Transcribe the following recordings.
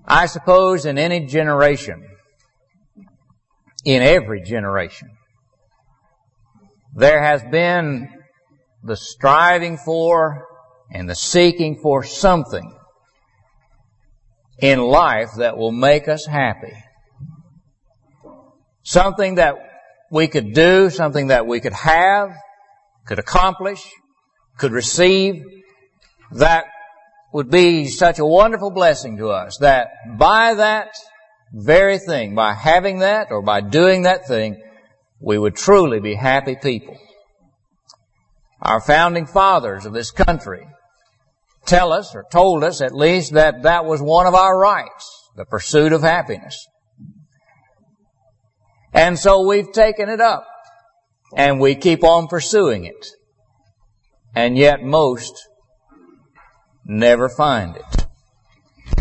I suppose in any generation, in every generation, there has been the striving for and the seeking for something in life that will make us happy. Something that we could do, something that we could have, could accomplish, could receive, that would be such a wonderful blessing to us that by that very thing, by having that or by doing that thing, we would truly be happy people. Our founding fathers of this country tell us, or told us at least, that that was one of our rights, the pursuit of happiness. And so we've taken it up, and we keep on pursuing it. And yet most never find it.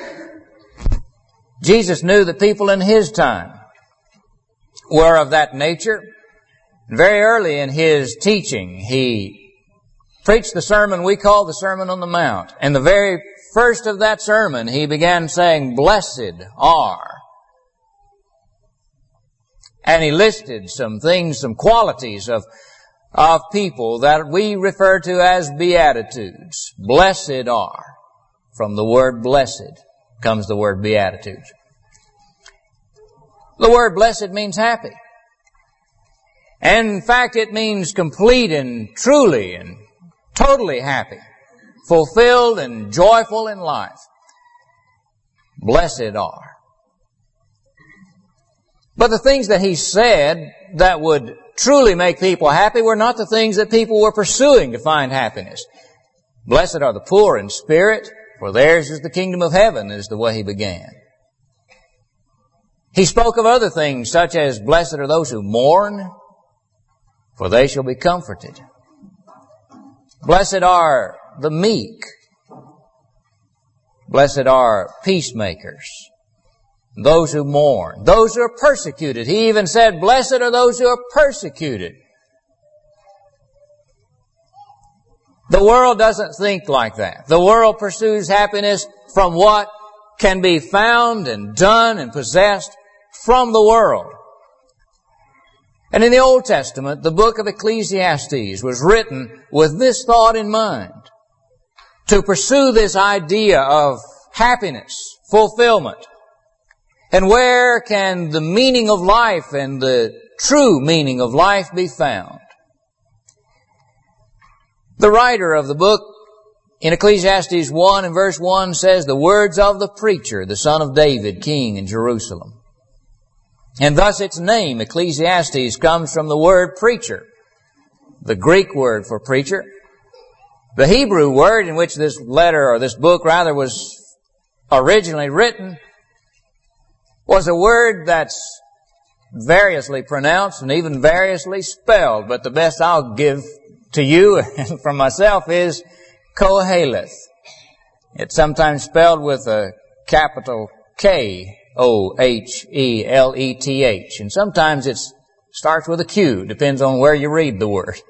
Jesus knew that people in His time were of that nature. Very early in His teaching, He preached the sermon we call the Sermon on the Mount. And the very first of that sermon, He began saying, "Blessed are." And He listed some things, some qualities of people that we refer to as beatitudes. Blessed are. From the word blessed comes the word beatitudes. The word blessed means happy. And in fact, it means complete and truly and totally happy, fulfilled and joyful in life. Blessed are. But the things that He said that would truly make people happy were not the things that people were pursuing to find happiness. Blessed are the poor in spirit, for theirs is the kingdom of heaven, is the way He began. He spoke of other things such as, blessed are those who mourn, for they shall be comforted. Blessed are the meek. Blessed are peacemakers. Those who mourn. Those who are persecuted. He even said, blessed are those who are persecuted. The world doesn't think like that. The world pursues happiness from what can be found and done and possessed from the world. And in the Old Testament, the book of Ecclesiastes was written with this thought in mind. To pursue this idea of happiness, fulfillment. And where can the meaning of life and the true meaning of life be found? The writer of the book in Ecclesiastes 1 and verse 1 says, the words of the preacher, the son of David, king in Jerusalem. And thus its name, Ecclesiastes, comes from the word preacher, the Greek word for preacher. The Hebrew word in which this letter, or this book rather, was originally written was a word that's variously pronounced and even variously spelled, but the best I'll give to you and for myself is Koheleth. It's sometimes spelled with a capital K, O-H-E-L-E-T-H. And sometimes it starts with a Q. Depends on where you read the word.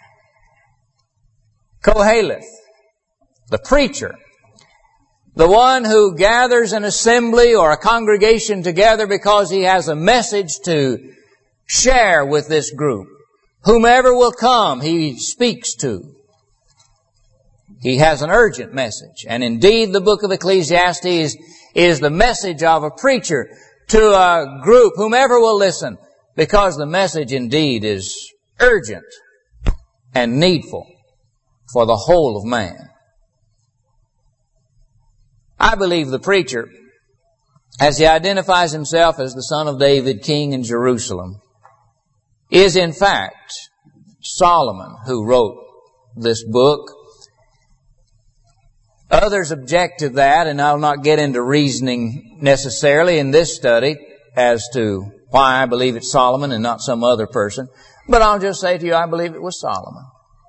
Koheleth, the preacher. The one who gathers an assembly or a congregation together because he has a message to share with this group. Whomever will come, he speaks to. He has an urgent message. And indeed, the book of Ecclesiastes is the message of a preacher to a group, whomever will listen, because the message indeed is urgent and needful for the whole of man. I believe the preacher, as he identifies himself as the son of David, king in Jerusalem, is in fact Solomon who wrote this book. Others object to that, and I'll not get into reasoning necessarily in this study as to why I believe it's Solomon and not some other person. But I'll just say to you, I believe it was Solomon.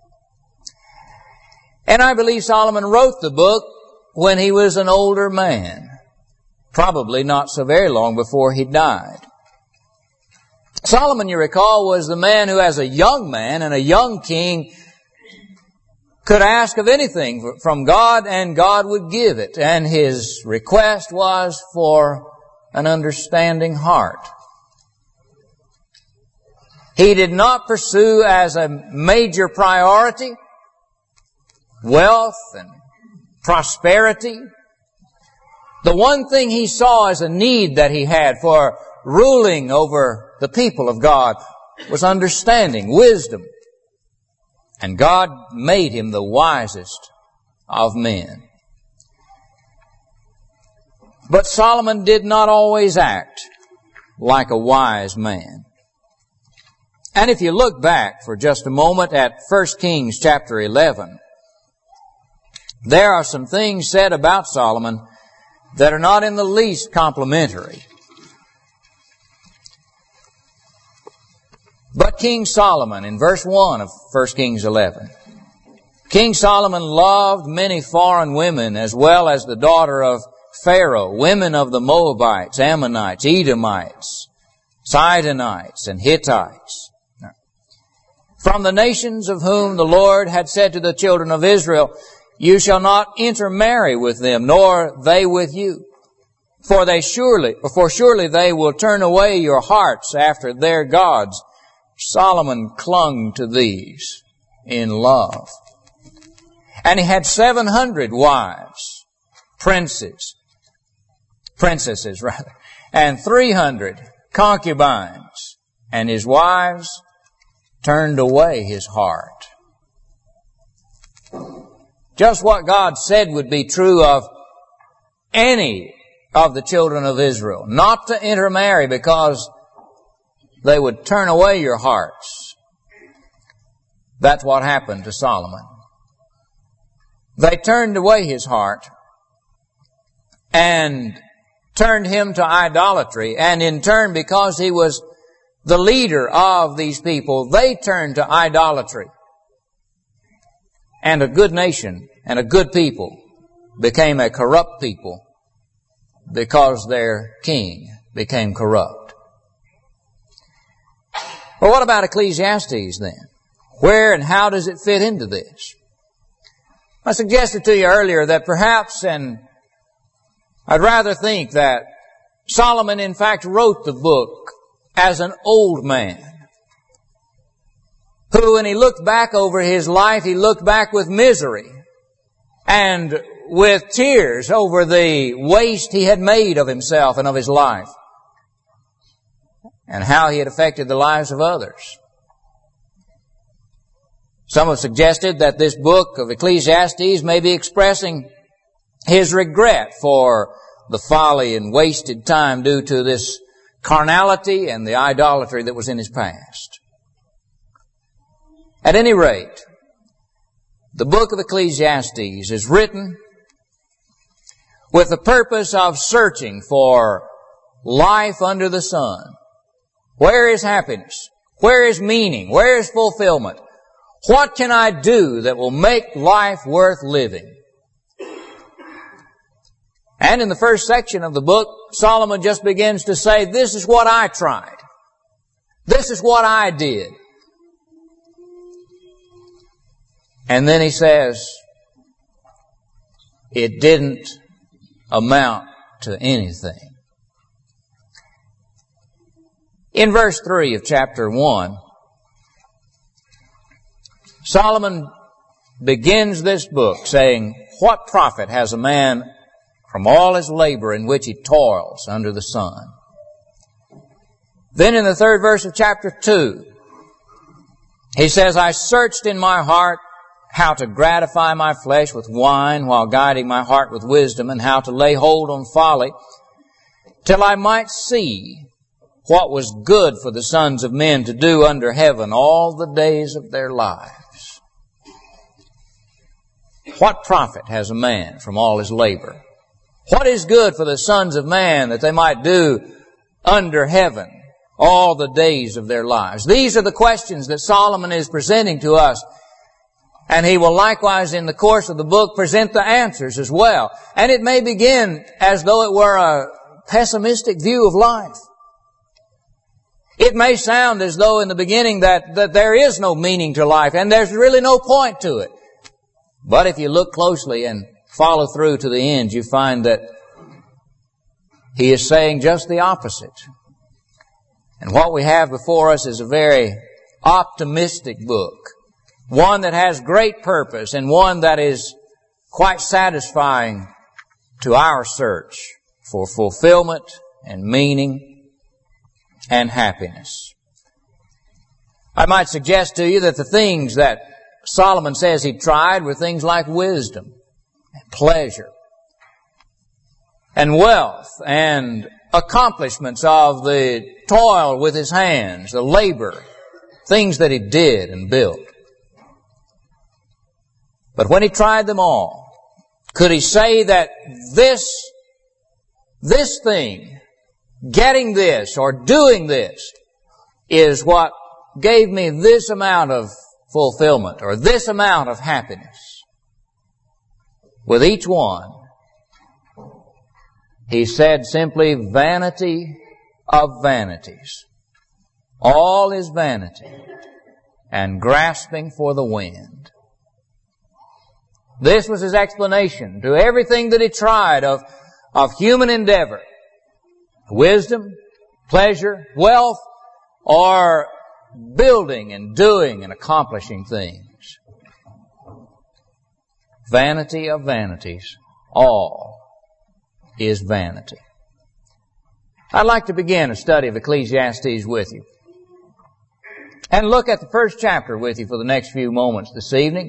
And I believe Solomon wrote the book when he was an older man, probably not so very long before he died. Solomon, you recall, was the man who as a young man and a young king could ask of anything from God, and God would give it. And his request was for an understanding heart. He did not pursue as a major priority wealth and prosperity. The one thing he saw as a need that he had for ruling over the people of God was understanding, wisdom. And God made him the wisest of men. But Solomon did not always act like a wise man. And if you look back for just a moment at 1 Kings chapter 11, there are some things said about Solomon that are not in the least complimentary. But King Solomon, in verse 1 of 1 Kings 11, King Solomon loved many foreign women as well as the daughter of Pharaoh, women of the Moabites, Ammonites, Edomites, Sidonites, and Hittites. From the nations of whom the Lord had said to the children of Israel, you shall not intermarry with them, nor they with you. For surely they will turn away your hearts after their gods. Solomon clung to these in love. And he had 700 wives, princesses, and 300 concubines, and his wives turned away his heart. Just what God said would be true of any of the children of Israel, not to intermarry because they would turn away your hearts. That's what happened to Solomon. They turned away his heart and turned him to idolatry. And in turn, because he was the leader of these people, they turned to idolatry. And a good nation and a good people became a corrupt people because their king became corrupt. Well, what about Ecclesiastes then? Where and how does it fit into this? I suggested to you earlier that perhaps, and I'd rather think that Solomon in fact wrote the book as an old man, who when he looked back over his life, he looked back with misery and with tears over the waste he had made of himself and of his life, and how he had affected the lives of others. Some have suggested that this book of Ecclesiastes may be expressing his regret for the folly and wasted time due to this carnality and the idolatry that was in his past. At any rate, the book of Ecclesiastes is written with the purpose of searching for life under the sun. Where is happiness? Where is meaning? Where is fulfillment? What can I do that will make life worth living? And in the first section of the book, Solomon just begins to say, this is what I tried. This is what I did. And then he says, it didn't amount to anything. In verse 3 of chapter 1, Solomon begins this book saying, what profit has a man from all his labor in which he toils under the sun? Then in the third verse of chapter 2, he says, I searched in my heart how to gratify my flesh with wine while guiding my heart with wisdom, and how to lay hold on folly, till I might see what was good for the sons of men to do under heaven all the days of their lives. What profit has a man from all his labor? What is good for the sons of man that they might do under heaven all the days of their lives? These are the questions that Solomon is presenting to us. And he will likewise in the course of the book present the answers as well. And it may begin as though it were a pessimistic view of life. It may sound as though in the beginning that there is no meaning to life and there's really no point to it. But if you look closely and follow through to the end, you find that he is saying just the opposite. And what we have before us is a very optimistic book, one that has great purpose and one that is quite satisfying to our search for fulfillment and meaning and happiness. I might suggest to you that the things that Solomon says he tried were things like wisdom, and pleasure, and wealth, and accomplishments of the toil with his hands, the labor, things that he did and built. But when he tried them all, could he say that this thing, getting this or doing this, is what gave me this amount of fulfillment or this amount of happiness? With each one, he said simply, vanity of vanities. All is vanity and grasping for the wind. This was his explanation to everything that he tried of human endeavor. Wisdom, pleasure, wealth, or building and doing and accomplishing things. Vanity of vanities. All is vanity. I'd like to begin a study of Ecclesiastes with you. And look at the first chapter with you for the next few moments this evening.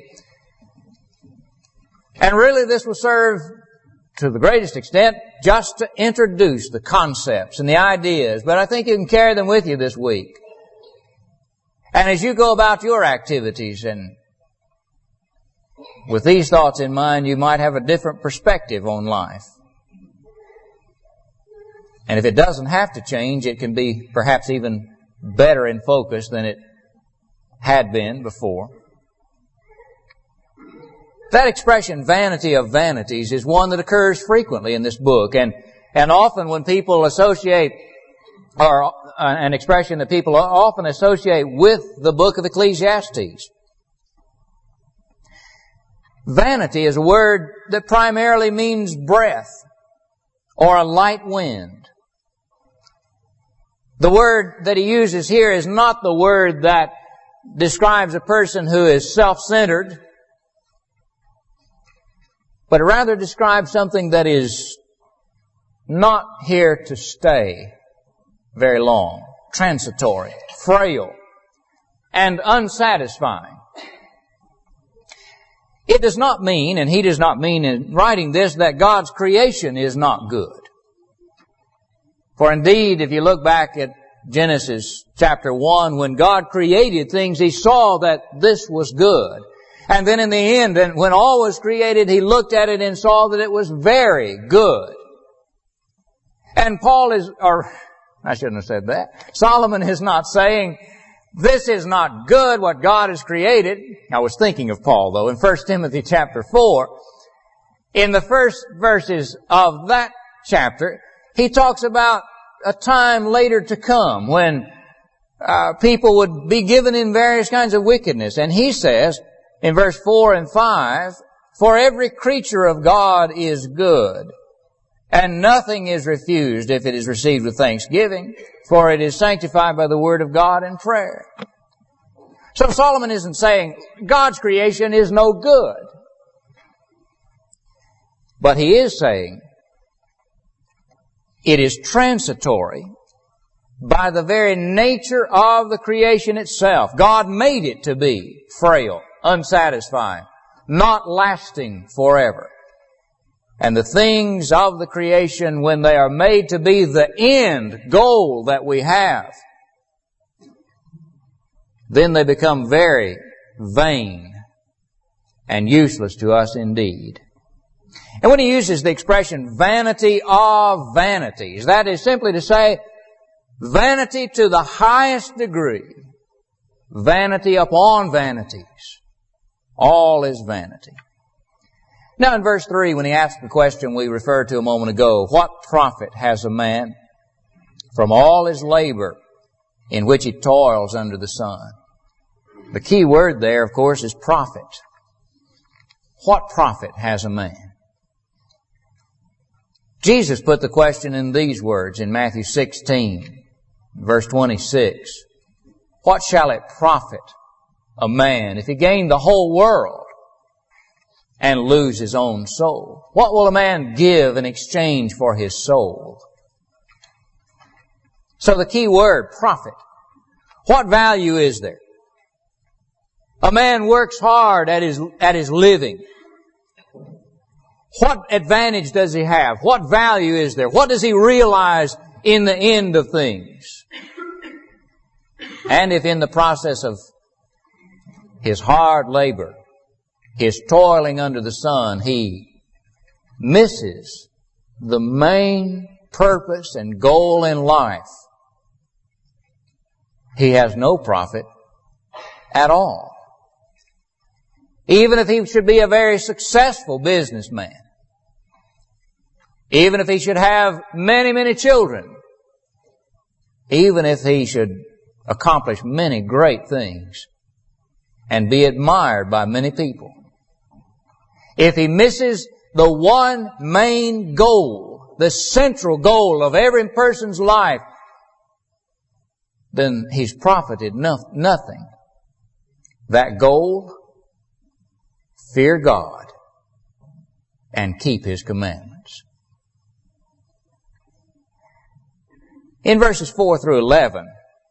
And really this will serve to the greatest extent just to introduce the concepts and the ideas, but I think you can carry them with you this week. And as you go about your activities and with these thoughts in mind, you might have a different perspective on life. And if it doesn't have to change, it can be perhaps even better in focus than it had been before. That expression, vanity of vanities, is one that occurs frequently in this book. And often when people associate, or an expression that people often associate with the book of Ecclesiastes. Vanity is a word that primarily means breath or a light wind. The word that he uses here is not the word that describes a person who is self-centered, but it rather describes something that is not here to stay very long, transitory, frail, and unsatisfying. It does not mean, and he does not mean in writing this, that God's creation is not good. For indeed, if you look back at Genesis chapter 1, when God created things, He saw that this was good. And then in the end, and when all was created, He looked at it and saw that it was very good. And I shouldn't have said that. Solomon is not saying, this is not good what God has created. I was thinking of Paul though, in 1 Timothy chapter 4. In the first verses of that chapter, he talks about a time later to come when people would be given in various kinds of wickedness. And he says, in verse 4 and 5, for every creature of God is good, and nothing is refused if it is received with thanksgiving, for it is sanctified by the word of God and prayer. So Solomon isn't saying God's creation is no good. But he is saying it is transitory by the very nature of the creation itself. God made it to be frail, unsatisfying, not lasting forever. And the things of the creation, when they are made to be the end goal that we have, then they become very vain and useless to us indeed. And when he uses the expression vanity of vanities, that is simply to say vanity to the highest degree, vanity upon vanities. All is vanity. Now in verse 3, when he asks the question we referred to a moment ago, what profit has a man from all his labor in which he toils under the sun? The key word there, of course, is profit. what profit has a man? Jesus put the question in these words in Matthew 16, verse 26. What shall it profit a man if he gain the whole world and lose his own soul? What will a man give in exchange for his soul? So the key word, profit. What value is there? A man works hard at his living. What advantage does he have? What value is there? What does he realize in the end of things? And if in the process of his hard labor, his toiling under the sun, he misses the main purpose and goal in life, he has no profit at all. Even if he should be a very successful businessman, even if he should have many, many children, even if he should accomplish many great things and be admired by many people, if he misses the one main goal, the central goal of every person's life, then he's profited nothing. That goal, fear God and keep His commandments. In verses 4 through 11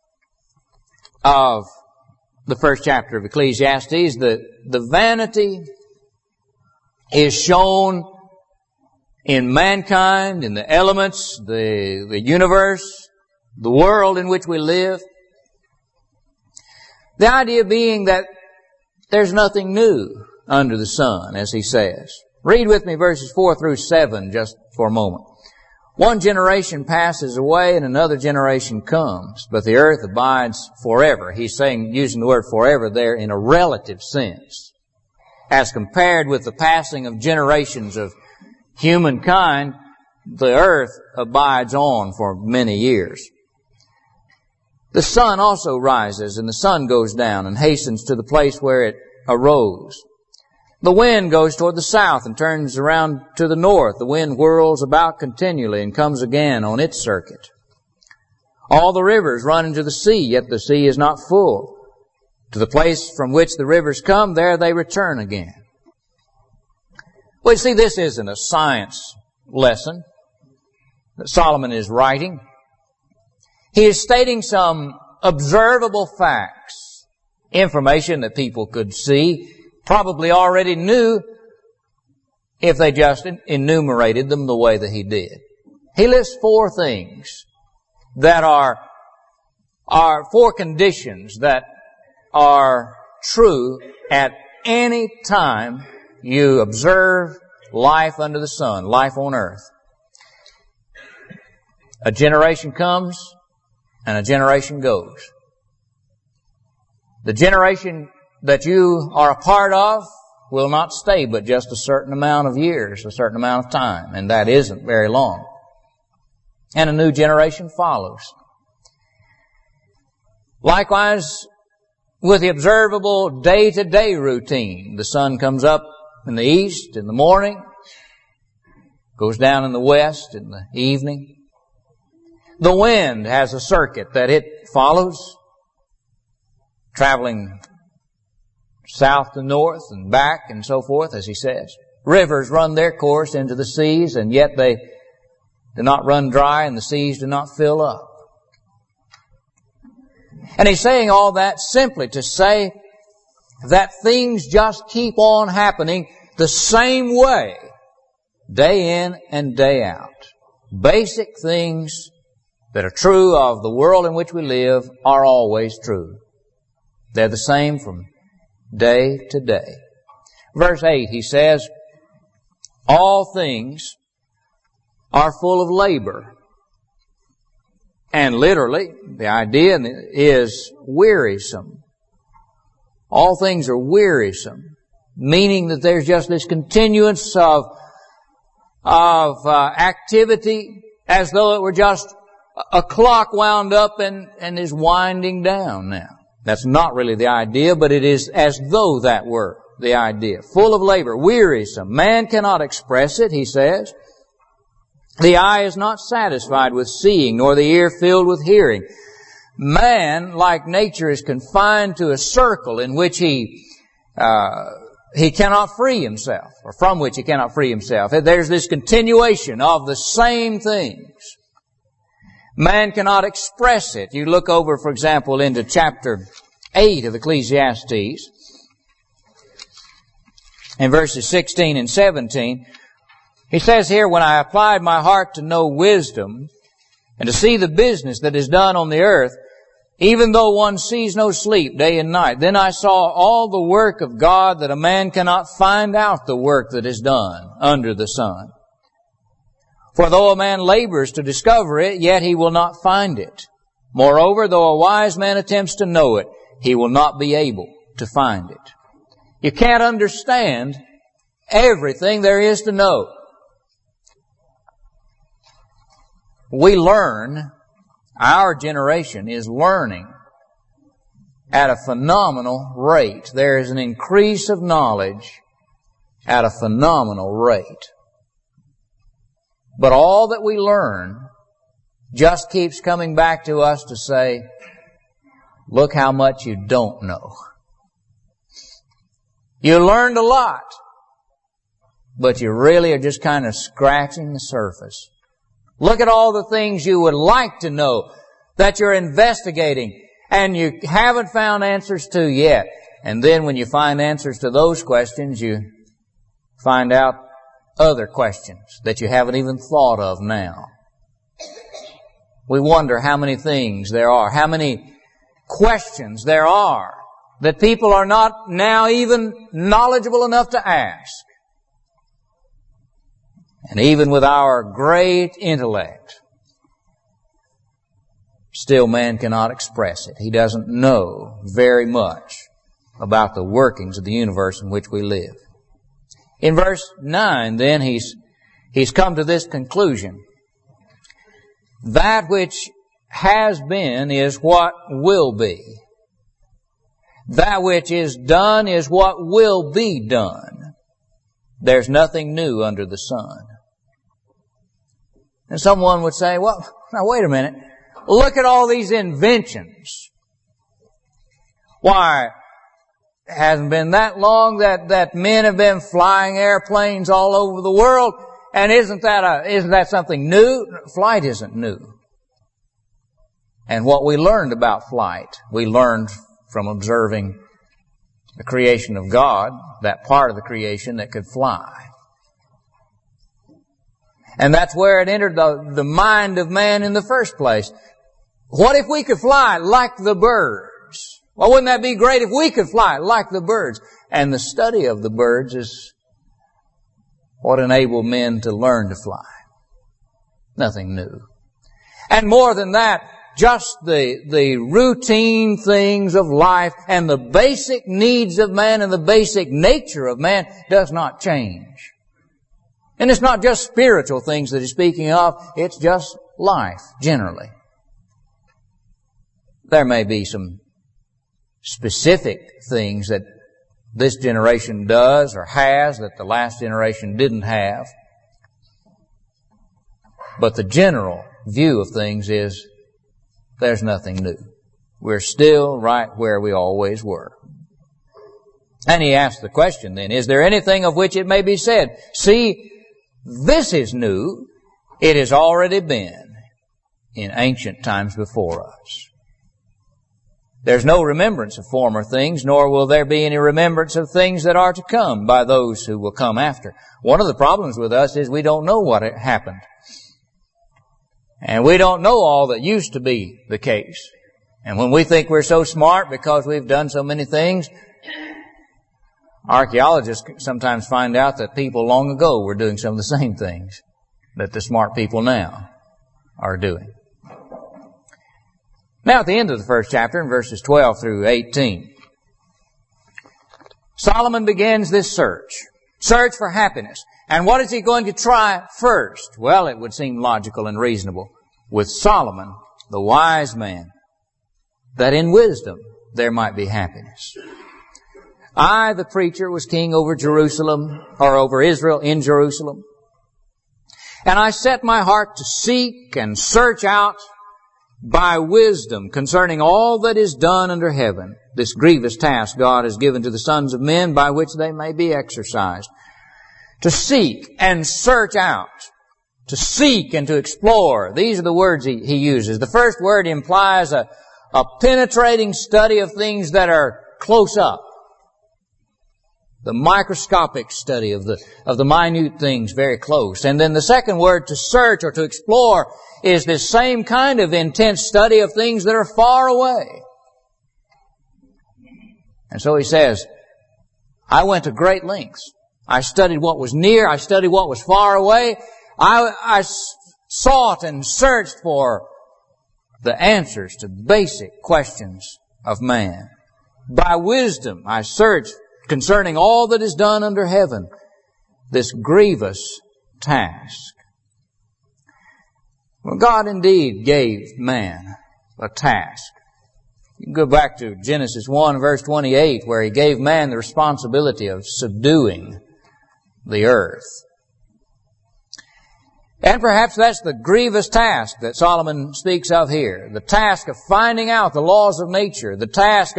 of the first chapter of Ecclesiastes, the vanity is shown in mankind, in the elements, the universe, the world in which we live. The idea being that there's nothing new under the sun, as he says. Read with me verses 4 through 7 just for a moment. One generation passes away and another generation comes, but the earth abides forever. He's saying, using the word forever there in a relative sense, as compared with the passing of generations of humankind. The earth abides on for many years. The sun also rises and the sun goes down and hastens to the place where it arose. The wind goes toward the south and turns around to the north. The wind whirls about continually and comes again on its circuit. All the rivers run into the sea, yet the sea is not full. To the place from which the rivers come, there they return again. Well, you see, this isn't a science lesson that Solomon is writing. He is stating some observable facts, information that people could see, probably already knew if they just enumerated them the way that he did. He lists 4 things that are 4 conditions that are true at any time you observe life under the sun, life on earth. A generation comes and a generation goes. The generation that you are a part of will not stay but just a certain amount of years, a certain amount of time, and that isn't very long. And a new generation follows. Likewise, with the observable day-to-day routine, the sun comes up in the east in the morning, goes down in the west in the evening. The wind has a circuit that it follows, traveling south to north and back and so forth, as he says. Rivers run their course into the seas, and yet they do not run dry and the seas do not fill up. And he's saying all that simply to say that things just keep on happening the same way, day in and day out. Basic things that are true of the world in which we live are always true. They're the same from day to day. Verse 8, he says, all things are full of labor. And literally, the idea is wearisome. All things are wearisome, meaning that there's just this continuance of activity as though it were just a clock wound up and is winding down now. That's not really the idea, but it is as though that were the idea. Full of labor, wearisome. Man cannot express it, he says. The eye is not satisfied with seeing, nor the ear filled with hearing. Man, like nature, is confined to a circle in which he cannot free himself, or from which he cannot free himself. There's this continuation of the same things. Man cannot express it. You look over, for example, into chapter 8 of Ecclesiastes, in verses 16 and 17, he says here, when I applied my heart to know wisdom, and to see the business that is done on the earth, even though one sees no sleep day and night, then I saw all the work of God, that a man cannot find out the work that is done under the sun. For though a man labors to discover it, yet he will not find it. Moreover, though a wise man attempts to know it, he will not be able to find it. You can't understand everything there is to know. We learn, our generation is learning at a phenomenal rate. There is an increase of knowledge at a phenomenal rate. But all that we learn just keeps coming back to us to say, look how much you don't know. You learned a lot, but you really are just kind of scratching the surface. Look at all the things you would like to know that you're investigating and you haven't found answers to yet. And then when you find answers to those questions, you find out other questions that you haven't even thought of now. We wonder how many things there are, how many questions there are that people are not now even knowledgeable enough to ask. And even with our great intellect, still man cannot express it. He doesn't know very much about the workings of the universe in which we live. In verse 9, then, he's come to this conclusion. That which has been is what will be. That which is done is what will be done. There's nothing new under the sun. And someone would say, well, now wait a minute. Look at all these inventions. Why, it hasn't been that long that men have been flying airplanes all over the world, and isn't that something new? Flight isn't new. And what we learned about flight, we learned from observing the creation of God, that part of the creation that could fly. And that's where it entered the mind of man in the first place. What if we could fly like the birds? Well, wouldn't that be great if we could fly like the birds? And the study of the birds is what enabled men to learn to fly. Nothing new. And more than that, just the routine things of life and the basic needs of man and the basic nature of man does not change. And it's not just spiritual things that he's speaking of, it's just life, generally. There may be some specific things that this generation does or has that the last generation didn't have. But the general view of things is there's nothing new. We're still right where we always were. And he asked the question then, is there anything of which it may be said, see, this is new, it has already been in ancient times before us. There's no remembrance of former things, nor will there be any remembrance of things that are to come by those who will come after. One of the problems with us is we don't know what happened. And we don't know all that used to be the case. And when we think we're so smart because we've done so many things, archaeologists sometimes find out that people long ago were doing some of the same things that the smart people now are doing. Now at the end of the first chapter, in verses 12 through 18, Solomon begins this search for happiness. And what is he going to try first? Well, it would seem logical and reasonable with Solomon, the wise man, that in wisdom there might be happiness. I, the preacher, was king over Jerusalem, or over Israel in Jerusalem. And I set my heart to seek and search out by wisdom concerning all that is done under heaven, this grievous task God has given to the sons of men by which they may be exercised. To seek and search out. To seek and to explore. These are the words he uses. The first word implies a penetrating study of things that are close up. The microscopic study of the minute things very close. And then the second word, to search or to explore, is this same kind of intense study of things that are far away. And so he says, I went to great lengths. I studied what was near. I studied what was far away. I sought and searched for the answers to basic questions of man. By wisdom, I searched concerning all that is done under heaven, this grievous task. Well, God indeed gave man a task. You can go back to Genesis 1 verse 28 where He gave man the responsibility of subduing the earth. And perhaps that's the grievous task that Solomon speaks of here. The task of finding out the laws of nature. The task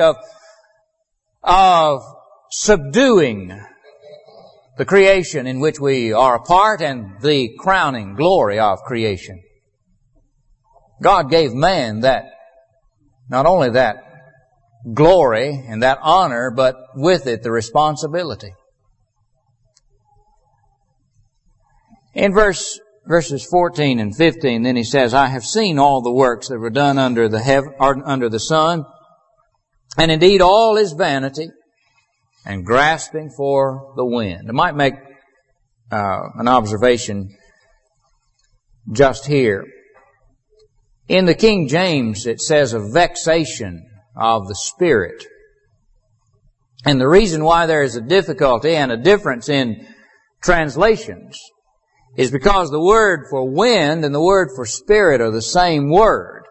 of subduing the creation in which we are a part and the crowning glory of creation. God gave man that, not only that glory and that honor, but with it the responsibility. In verses 14 and 15, then he says, I have seen all the works that were done under the sun, and indeed all is vanity and grasping for the wind. I might make an observation just here. In the King James, it says a vexation of the spirit. And the reason why there is a difficulty and a difference in translations is because the word for wind and the word for spirit are the same word.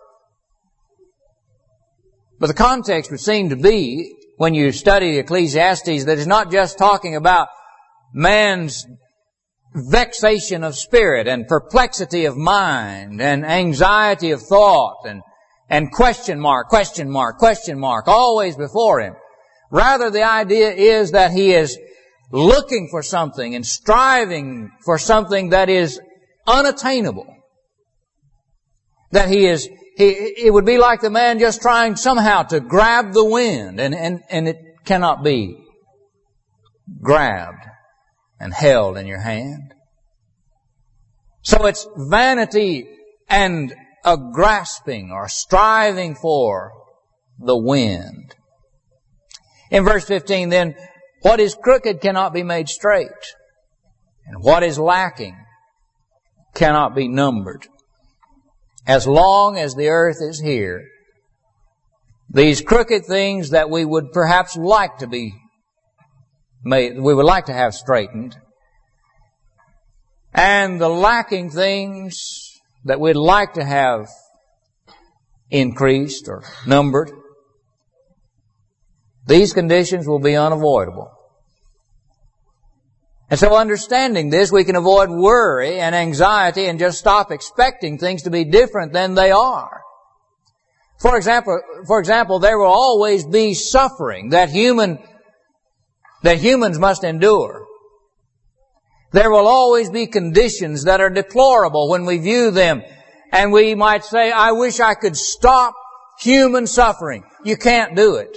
But the context would seem to be, when you study Ecclesiastes, that it's not just talking about man's vexation of spirit and perplexity of mind and anxiety of thought and question mark, always before him. Rather, the idea is that he is looking for something and striving for something that is unattainable. That it would be like the man just trying somehow to grab the wind, and it cannot be grabbed and held in your hand. So it's vanity and a grasping or striving for the wind. In verse 15 then, what is crooked cannot be made straight, and what is lacking cannot be numbered. As long as the earth is here, these crooked things that we would perhaps like to be made, we would like to have straightened, and the lacking things that we'd like to have increased or numbered, these conditions will be unavoidable. And so understanding this, we can avoid worry and anxiety and just stop expecting things to be different than they are. For example, there will always be suffering that humans must endure. There will always be conditions that are deplorable when we view them. And we might say, I wish I could stop human suffering. You can't do it.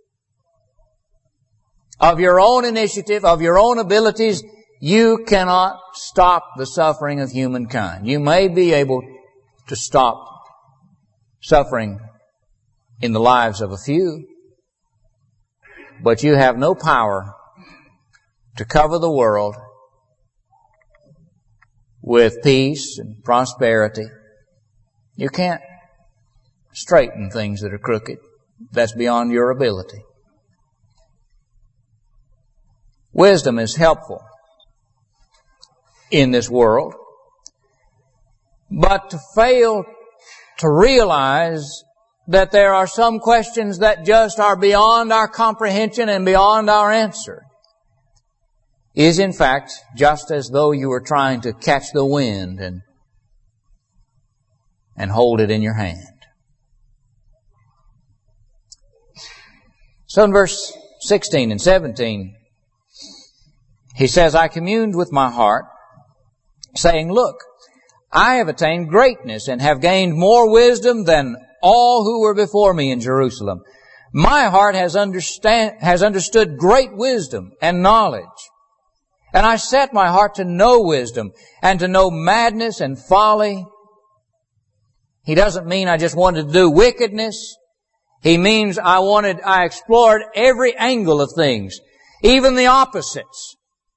Of your own initiative, of your own abilities, you cannot stop the suffering of humankind. You may be able to stop suffering in the lives of a few, but you have no power to cover the world with peace and prosperity. You can't straighten things that are crooked. That's beyond your ability. Wisdom is helpful in this world, but to fail to realize that there are some questions that just are beyond our comprehension and beyond our answer is in fact just as though you were trying to catch the wind and hold it in your hand. So in verse 16 and 17, he says, I communed with my heart, saying, Look, I have attained greatness and have gained more wisdom than all who were before me in Jerusalem. My heart has understood great wisdom and knowledge. And I set my heart to know wisdom and to know madness and folly. He doesn't mean I just wanted to do wickedness. He means I explored every angle of things, even the opposites.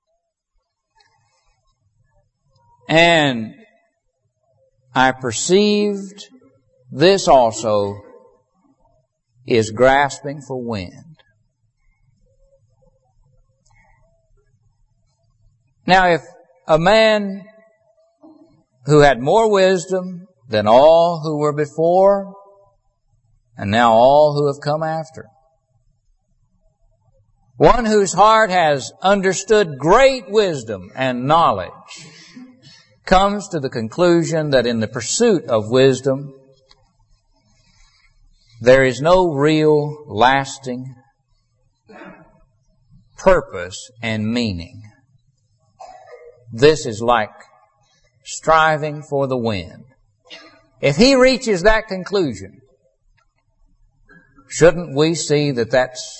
And I perceived this also is grasping for wind. Now, if a man who had more wisdom than all who were before, and now all who have come after, one whose heart has understood great wisdom and knowledge, comes to the conclusion that in the pursuit of wisdom, there is no real lasting purpose and meaning. This is like striving for the wind. If he reaches that conclusion, shouldn't we see that that's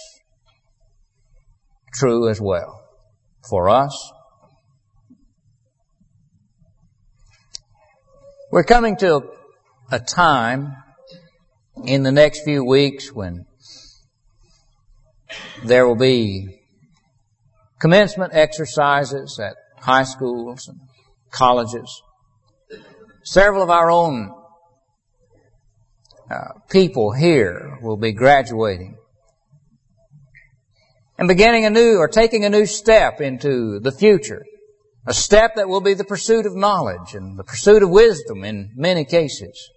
true as well for us? We're coming to a time in the next few weeks when there will be commencement exercises at high schools and colleges. Several of our own people here will be graduating and beginning taking a new step into the future. A step that will be the pursuit of knowledge and the pursuit of wisdom in many cases.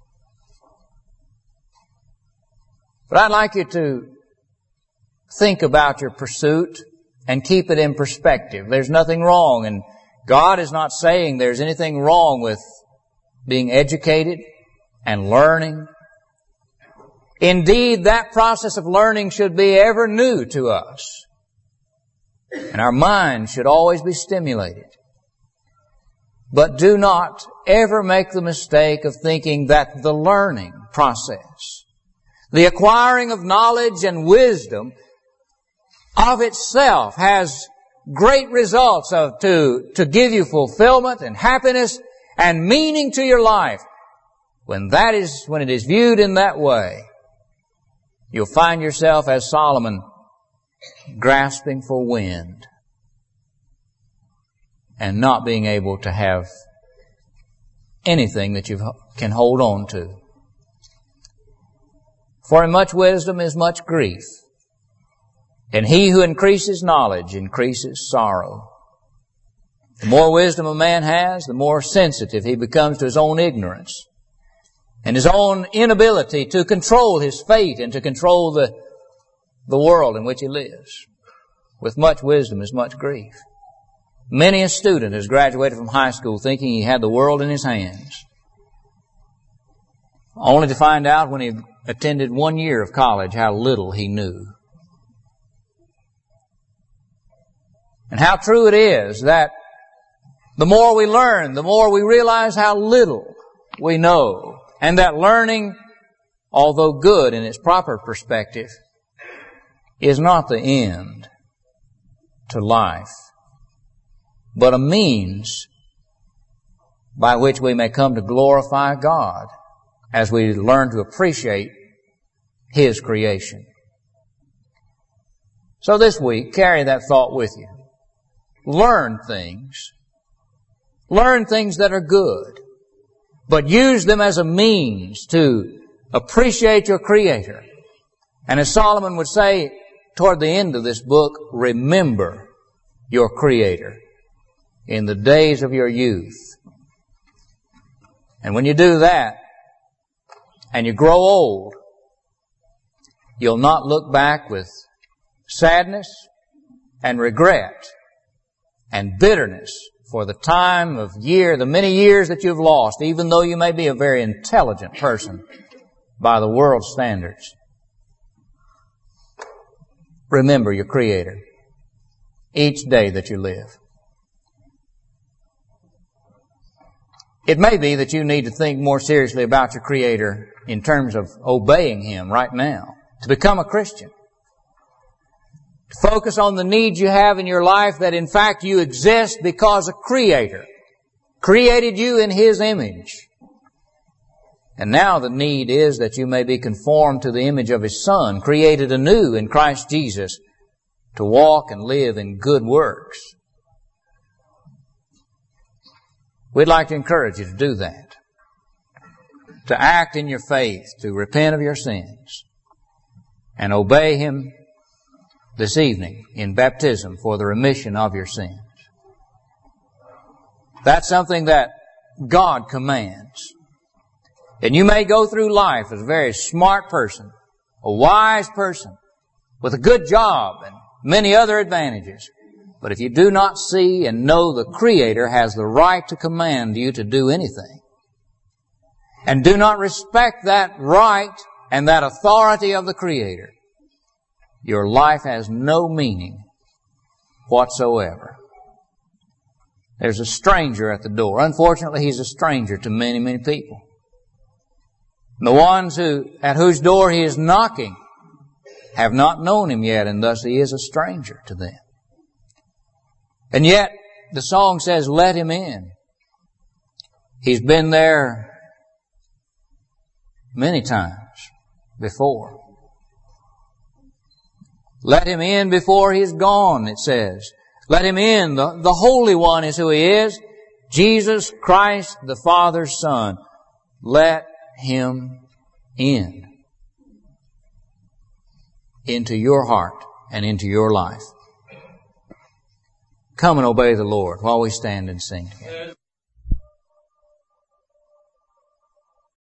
But I'd like you to think about your pursuit and keep it in perspective. There's nothing wrong, and God is not saying there's anything wrong with being educated and learning. Indeed, that process of learning should be ever new to us. And our minds should always be stimulated. But do not ever make the mistake of thinking that the learning process, the acquiring of knowledge and wisdom of itself has great results to give you fulfillment and happiness and meaning to your life. When it is viewed in that way, you'll find yourself as Solomon, grasping for wind and not being able to have anything that you can hold on to. For in much wisdom is much grief, and he who increases knowledge increases sorrow. The more wisdom a man has, the more sensitive he becomes to his own ignorance and his own inability to control his fate and to control the world in which he lives. With much wisdom is much grief. Many a student has graduated from high school thinking he had the world in his hands, only to find out when he attended 1 year of college how little he knew. And how true it is that the more we learn, the more we realize how little we know, and that learning, although good in its proper perspective, is not the end to life, but a means by which we may come to glorify God as we learn to appreciate His creation. So this week, carry that thought with you. Learn things that are good, but use them as a means to appreciate your Creator. And as Solomon would say toward the end of this book, remember your Creator in the days of your youth. And when you do that, and you grow old, you'll not look back with sadness and regret and bitterness for the time of year, the many years that you've lost, even though you may be a very intelligent person by the world's standards. Remember your Creator each day that you live. It may be that you need to think more seriously about your Creator in terms of obeying Him right now, to become a Christian. To focus on the needs you have in your life, that in fact you exist because a Creator created you in His image. And now the need is that you may be conformed to the image of His Son, created anew in Christ Jesus, to walk and live in good works. We'd like to encourage you to do that. To act in your faith, to repent of your sins, and obey Him this evening in baptism for the remission of your sins. That's something that God commands. And you may go through life as a very smart person, a wise person, with a good job and many other advantages. But if you do not see and know the Creator has the right to command you to do anything, and do not respect that right and that authority of the Creator, your life has no meaning whatsoever. There's a stranger at the door. Unfortunately, he's a stranger to many, many people. The ones at whose door he is knocking have not known Him yet, and thus he is a stranger to them. And yet, the song says, let Him in. He's been there many times before. Let Him in before He's gone, it says. Let Him in. The Holy One is who He is. Jesus Christ, the Father's Son. Let Him in. Into your heart and into your life. Come and obey the Lord while we stand and sing together.